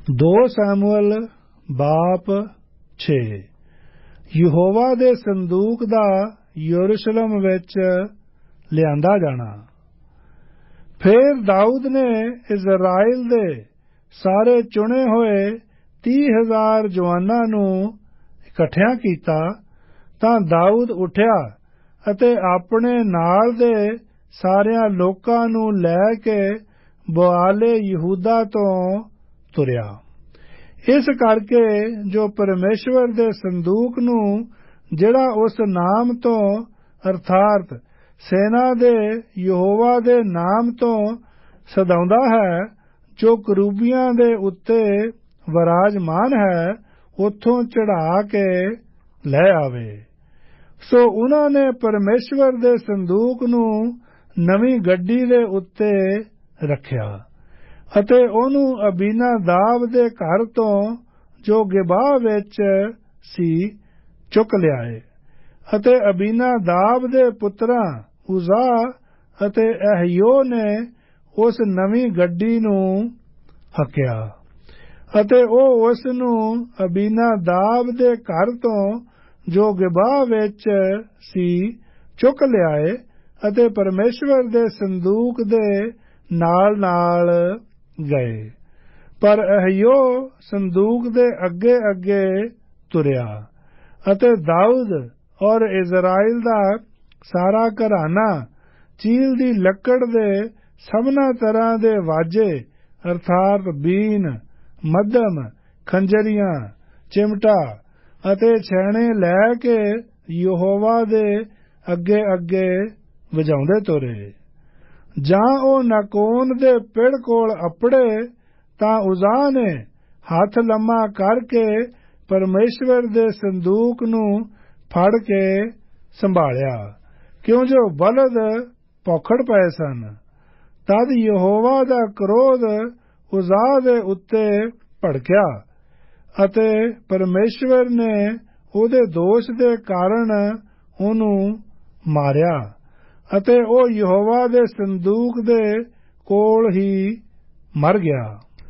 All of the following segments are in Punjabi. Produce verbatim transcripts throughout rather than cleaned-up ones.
दो सैमुअल बाप छे। यहोवा दे संदूक दा यरूशलेम विच लिआंदा जाना। फिर दाऊद ने इज़राइल दे सारे चुने होए तीह हजार जवानां नूं इकट्ठियां कीता तां दाऊद उठिया अते अपने नाल दे सारियां लोकां नूं लै के बुआले यहूदा तों तुरिया। इस करके जो परमेश्वर दे संदूक नूं जिहड़ा उस नाम तो अर्थात सेना दे यहोवा दे नाम तो सदाउंदा है, जो करूबियां दे उत्ते विराजमान है, उत्थों चढ़ा के लै आवे। सो उन्हां ने परमेश्वर दे संदूक नूं नवीं गड्डी दे उत्ते रखिया ਅਤੇ ਉਹਨੂੰ ਅਬੀਨਾਦਾਬ ਦੇ ਘਰ ਤੋਂ ਜੋ ਗਿਬਾਹ ਵਿੱਚ ਸੀ ਚੁੱਕ ਲਿਆਏ ਅਤੇ ਅਬੀਨਾਦਾਬ ਦੇ ਪੁੱਤਰਾਂ ਉਜ਼ਾ ਅਤੇ ਅਹਿਯੋ ਨੇ ਉਸ ਨਵੀਂ ਗੱਡੀ ਨੂੰ ਹੱਕਿਆ ਅਤੇ ਉਹ ਉਸ ਨੂੰ ਅਬੀਨਾਦਾਬ ਦੇ ਘਰ ਤੋਂ ਜੋ ਗਿਬਾਹ ਵਿੱਚ ਸੀ ਚੁੱਕ ਲਿਆਏ ਅਤੇ ਪਰਮੇਸ਼ਵਰ ਦੇ ਸੰਦੂਕ ਦੇ ਨਾਲ ਨਾਲ गए। पर अहियो संदूक दे अगे अगे तुरिया अते दाऊद और इज़राइल दा सारा घराना चील दी लकड़ दे सबना तरह दे वाजे अर्थात बीन मध्यम खंजरियां चिमटा अते छैणे लै के यहोवा दे अगे अगे वजाउंदे तुरे। ਜਾਂ ਉਹ ਨਾਕੋਨ ਦੇ ਪਿੜ ਕੋਲ ਅਪੜੇ ਤਾਂ ਉਜ਼ਾ ਨੇ ਹੱਥ ਲੰਮਾ ਕਰਕੇ ਪਰਮੇਸ਼ਵਰ ਦੇ ਸੰਦੂਕ ਨੂੰ ਫੜ ਕੇ ਸੰਭਾਲਿਆ, ਕਿਉਂ ਜੋ ਬਲਦ ਭੌਖੜ ਪਏ ਸਨ। ਤਦ ਯਹੋਵਾ ਦਾ ਕ੍ਰੋਧ ਉਜ਼ਾ ਦੇ ਉੱਤੇ ਭੜਕਿਆ ਅਤੇ ਪਰਮੇਸ਼ਵਰ ਨੇ ਉਹਦੇ ਦੋਸ਼ ਦੇ ਕਾਰਨ ਉਹਨੂੰ ਮਾਰਿਆ ਅਤੇ ਉਹ ਯਹੋਵਾ ਦੇ ਸੰਦੂਕ ਦੇ ਕੋਲ ਹੀ ਮਰ ਗਿਆ।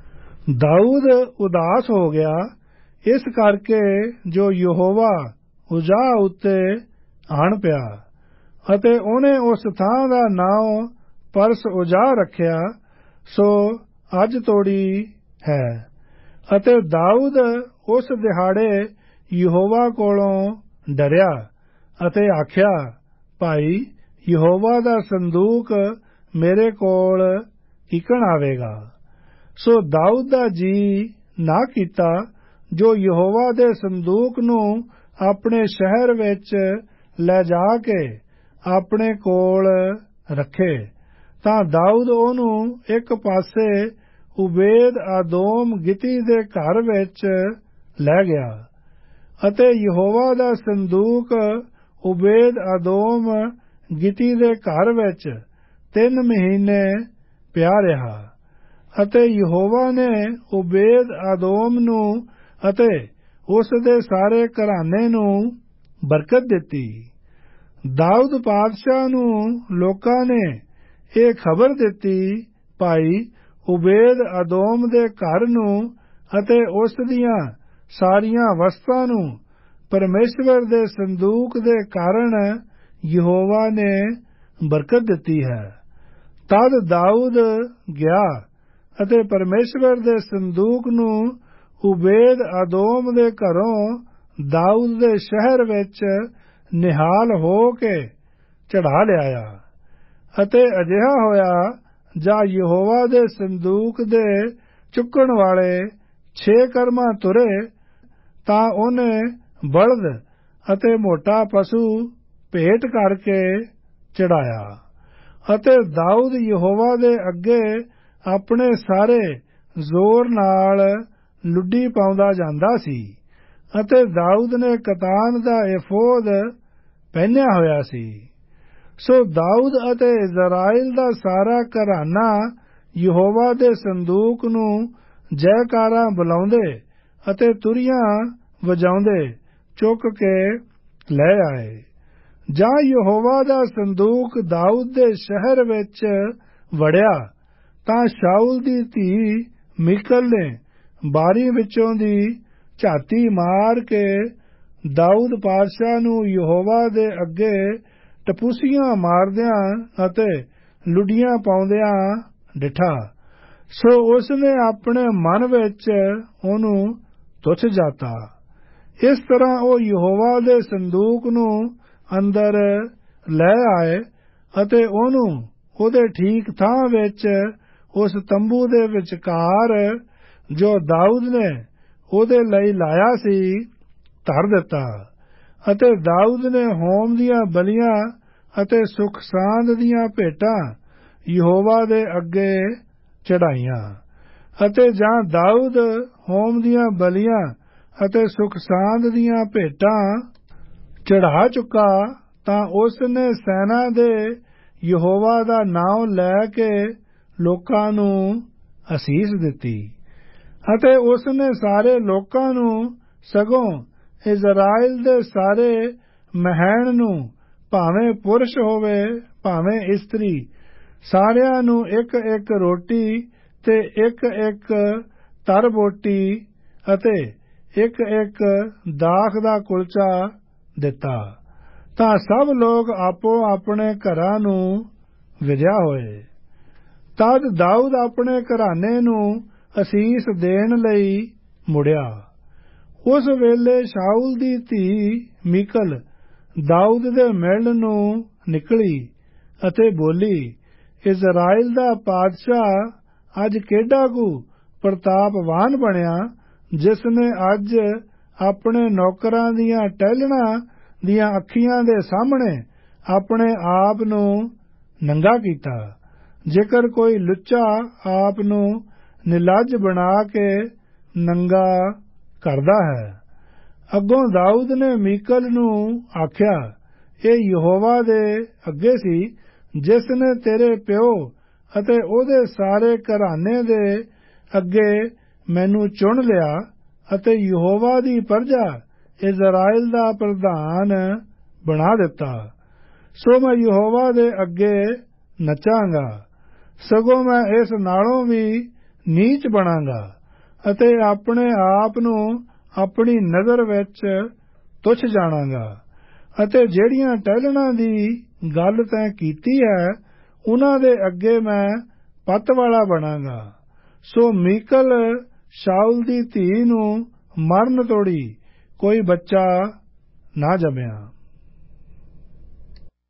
ਦਾਊਦ ਉਦਾਸ ਹੋ ਗਿਆ ਇਸ ਕਰਕੇ ਜੋ ਯਹੋਵਾ ਉਜ਼ਾ ਉੱਤੇ ਆਣ ਪਿਆ ਅਤੇ ਉਹਨੇ ਉਸ ਥਾਂ ਦਾ ਨਾਮ ਪਰਸ ਉਜ਼ਾ ਰੱਖਿਆ, ਸੋ ਅੱਜ ਤੋੜੀ ਹੈ। ਅਤੇ ਦਾਊਦ ਉਸ ਦਿਹਾੜੇ ਯਹੋਵਾ ਕੋਲੋਂ ਡਰਿਆ ਅਤੇ ਆਖਿਆ, ਭਾਈ ਯਹੋਵਾ ਦਾ ਸੰਦੂਕ ਮੇਰੇ ਕੋਲ ਕਿਕਣ ਆਵੇਗਾ। ਸੋ ਦਾਊਦ ਦਾ ਜੀ ਨਾ ਕੀਤਾ ਜੋ ਯਹੋਵਾ ਦੇ ਸੰਦੂਕ ਨੂੰ ਆਪਣੇ ਸ਼ਹਿਰ ਵਿੱਚ ਲੈ ਜਾ ਕੇ ਆਪਣੇ ਕੋਲ ਰੱਖੇ। ਤਾਂ ਦਾਊਦ ਉਹਨੂੰ ਇੱਕ ਪਾਸੇ ਉਬੇਦ ਆਦੋਮ ਗਿਤੀ ਦੇ ਘਰ ਵਿੱਚ ਲੈ ਗਿਆ ਅਤੇ ਯਹੋਵਾ ਦਾ ਸੰਦੂਕ ਉਬੇਦ ਆਦੋਮ ਗਿਤੀ ਦੇ ਘਰ ਵਿੱਚ ਤਿੰਨ ਮਹੀਨੇ ਪਿਆ ਰਿਹਾ ਅਤੇ ਯਹੋਵਾ ਨੇ ਉਬੇਦ ਆਦੋਮ ਨੂੰ ਅਤੇ ਉਸ ਦੇ ਸਾਰੇ ਘਰਾਨੇ ਨੂੰ ਬਰਕਤ ਦਿੱਤੀ। ਦਾਊਦ ਪਾਤਸ਼ਾਹ ਨੂੰ ਲੋਕਾਂ ਨੇ ਇਹ ਖਬਰ ਦਿੱਤੀ, ਭਾਈ ਉਬੇਦ ਆਦੋਮ ਦੇ ਘਰ ਨੂੰ ਅਤੇ ਉਸ ਦੀਆਂ ਸਾਰੀਆਂ ਵਸਤਾਂ ਨੂੰ ਪਰਮੇਸ਼ਵਰ ਦੇ ਸੰਦੂਕ ਦੇ ਕਾਰਨ ਯਹੋਵਾ ਨੇ ਬਰਕਤ ਦਿੱਤੀ ਹੈ। ਤਦ ਦਾਊਦ ਗਿਆ ਅਤੇ ਪਰਮੇਸ਼ਵਰ ਦੇ ਸੰਦੂਕ ਨੂੰ ਉਬੇਦ ਆਦੋਮ ਦੇ ਘਰੋਂ ਦਾਊਦ ਦੇ ਸ਼ਹਿਰ ਵਿੱਚ ਨਿਹਾਲ ਹੋ ਕੇ ਚੜਾ ਲਿਆਇਆ। ਅਤੇ ਅਜਿਹਾ ਹੋਇਆ ਜਾਂ ਯਹੋਵਾ ਦੇ ਸੰਦੂਕ ਦੇ ਚੁੱਕਣ ਵਾਲੇ ਛੇ ਕਰਮਾਂ ਤੁਰੇ ਤਾਂ ਉਹਨੇ ਬਲਦ ਅਤੇ ਮੋਟਾ ਪਸ਼ੂ ਭੇਟ ਕਰਕੇ ਚੜਾਇਆ ਅਤੇ ਦਾਊਦ ਯਹੋਵਾ ਦੇ ਅੱਗੇ ਆਪਣੇ ਸਾਰੇ ਜ਼ੋਰ ਨਾਲ ਲੁੱਡੀ ਪਾਉਂਦਾ ਜਾਂਦਾ ਸੀ ਅਤੇ ਦਾਊਦ ਨੇ ਕਤਾਨ ਦਾ ਏਫੋਦ ਪਹਿਨਿਆ ਹੋਇਆ ਸੀ। ਸੋ ਦਾਊਦ ਅਤੇ ਇਜ਼ਰਾਈਲ ਦਾ ਸਾਰਾ ਘਰਾਨਾ ਯਹੋਵਾ ਦੇ ਸੰਦੂਕ ਨੂੰ ਜੈਕਾਰਾਂ ਬੁਲਾਉਂਦੇ ਅਤੇ ਤੁਰੀਆਂ ਵਜਾਉਂਦੇ ਚੁੱਕ ਕੇ ਲੈ ਆਏ। ਜਾਂ ਯਹੋਵਾ ਦਾ ਸੰਦੂਕ ਦਾਊਦ ਦੇ ਸ਼ਹਿਰ ਵਿੱਚ ਵੜਿਆ ਤਾਂ ਸ਼ਾਊਲ ਦੀ ਧੀ ਮੀਕਲ ਨੇ ਬਾਰੀ ਵਿੱਚੋਂ ਦੀ ਝਾਤੀ ਮਾਰ ਕੇ ਦਾਊਦ ਪਾਤਸ਼ਾਹ ਨੂੰ ਯਹੋਵਾ ਦੇ ਅੱਗੇ ਟਪੂਸੀਆਂ ਮਾਰਦਿਆਂ ਅਤੇ ਲੁੱਡੀਆਂ ਪਾਉਂਦਿਆਂ ਡਿਠਾ। ਸੋ ਉਸਨੇ ਆਪਣੇ ਮਨ ਵਿੱਚ ਉਹਨੂੰ ਤੁੱਛ ਜਾਤਾ। ਇਸ ਤਰ੍ਹਾਂ ਉਹ ਯਹੋਵਾ ਦੇ ਸੰਦੂਕ ਨੂੰ ਅੰਦਰ ਲੈ ਆਏ ਅਤੇ ਉਹਨੂੰ ਉਹਦੇ ਠੀਕ ਥਾਂ ਵਿੱਚ ਉਸ ਤੰਬੂ ਦੇ ਵਿਚਕਾਰ ਜੋ ਦਾਊਦ ਨੇ ਉਹਦੇ ਲਈ ਲਾਇਆ ਸੀ ਧਰ ਦਿੱਤਾ। ਅਤੇ ਦਾਊਦ ਨੇ ਹੋਮ ਦੀਆਂ ਬਲੀਆਂ ਅਤੇ ਸੁਖ ਸਾਂਦ ਦੀਆਂ ਭੇਟਾਂ ਯਹੋਵਾ ਦੇ ਅੱਗੇ ਚੜਾਈਆਂ। ਅਤੇ ਜਾਂ ਦਾਊਦ ਹੋਮ ਦੀਆਂ ਬਲੀਆਂ ਅਤੇ ਸੁਖ ਸਾਂਦ ਦੀਆਂ ਭੇਟਾਂ ਚੜਾ ਚੁੱਕਾ ਤਾਂ ਉਸ ਨੇ ਸੈਨਾ ਦੇ ਯਹੋਵਾ ਦਾ ਨਾਮ ਲੈ ਕੇ ਲੋਕਾਂ ਨੂੰ ਅਸੀਸ ਦਿੱਤੀ। ਅਤੇ ਉਸ ਨੇ ਸਾਰੇ ਲੋਕਾਂ ਨੂੰ ਸਗੋਂ ਇਜ਼ਰਾਈਲ ਦੇ ਸਾਰੇ ਮਹਿਣ ਨੂੰ ਭਾਵੇਂ ਪੁਰਸ਼ ਹੋਵੇ ਭਾਵੇਂ ਇਸਤਰੀ ਸਾਰਿਆਂ ਨੂੰ ਇੱਕ ਇੱਕ ਰੋਟੀ ਤੇ ਇੱਕ ਇੱਕ ਤਰਬੋਟੀ ਅਤੇ ਇੱਕ ਇੱਕ ਦਾਖ ਦਾ ਕੁਲਚਾ ਦਿੱਤਾ। ਤਾਂ ਸਭ ਲੋਕ ਆਪੋ ਆਪਣੇ ਘਰਾਂ ਨੂੰ ਵਿਦਿਆ ਹੋਏ। ਤਦ ਦਾਊਦ ਆਪਣੇ ਘਰਾਨੇ ਨੂੰ ਅਸੀਸ ਦੇਣ ਲਈ ਮੁੜਿਆ। ਉਸ ਵੇਲੇ ਸ਼ਾਊਲ ਦੀ ਧੀ ਮੀਕਲ ਦਾਊਦ ਦੇ ਮਿਲਣ ਨੂੰ ਨਿਕਲੀ ਅਤੇ ਬੋਲੀ, ਇਜ਼ਰਾਈਲ ਦਾ ਪਾਤਸ਼ਾਹ ਅੱਜ ਕਿਹੜਾ ਕੁ ਪ੍ਰਤਾਪਵਾਨ ਬਣਿਆ, ਜਿਸ ਨੇ ਅੱਜ ਆਪਣੇ ਨੌਕਰਾਂ ਦੀਆਂ ਟਹਿਲਣਾਂ ਦੀਆਂ ਅੱਖੀਆਂ ਦੇ ਸਾਹਮਣੇ ਆਪਣੇ ਆਪ ਨੂੰ ਨੰਗਾ ਕੀਤਾ। ਜੇਕਰ ਕੋਈ ਲੁੱਚਾ ਆਪ ਨੂੰ ਨਿਲੱਜ ਬਣਾ ਕੇ ਨੰਗਾ ਕਰਦਾ ਹੈ। ਅੱਗੋਂ ਦਾਊਦ ਨੇ ਮੀਕਲ ਨੂੰ ਆਖਿਆ, ਇਹ ਯਹੋਵਾ ਦੇ ਅੱਗੇ ਸੀ ਜਿਸ ਨੇ ਤੇਰੇ ਪਿਓ ਅਤੇ ਉਹਦੇ ਸਾਰੇ ਘਰਾਨੇ ਦੇ ਅੱਗੇ ਮੈਨੂੰ ਚੁਣ ਲਿਆ ਅਤੇ ਯਹੋਵਾ ਦੀ ਪ੍ਰਜਾ ਇਜ਼ਰਾਈਲ ਦਾ ਪ੍ਰਧਾਨ ਬਣਾ ਦਿੱਤਾ। ਸੋ ਮੈਂ ਯਹੋਵਾ ਦੇ ਅੱਗੇ ਨੱਚਾਂਗਾ, ਸਗੋਂ ਮੈਂ ਇਸ ਨਾਲੋਂ ਵੀ ਨੀਚ ਬਣਾਂਗਾ ਅਤੇ ਆਪਣੇ ਆਪ ਨੂੰ ਆਪਣੀ ਨਜ਼ਰ ਵਿੱਚ ਤੁੱਛ ਜਾਣਾਂਗਾ। ਅਤੇ ਜਿਹੜੀਆਂ ਟਹਿਲਣਾਂ ਦੀ ਗੱਲ ਤੈਂ ਕੀਤੀ ਹੈ ਉਹਨਾਂ ਦੇ ਅੱਗੇ ਮੈਂ ਪੱਤ ਵਾਲਾ ਬਣਾਂਗਾ। ਸੋ ਮੀਕਲ ਸ਼ਾਊਲ ਦੀ ਧੀ ਨੂੰ ਮਰਨ ਤੋੜੀ ਕੋਈ ਬੱਚਾ ਨਾ ਜੰਮਿਆ।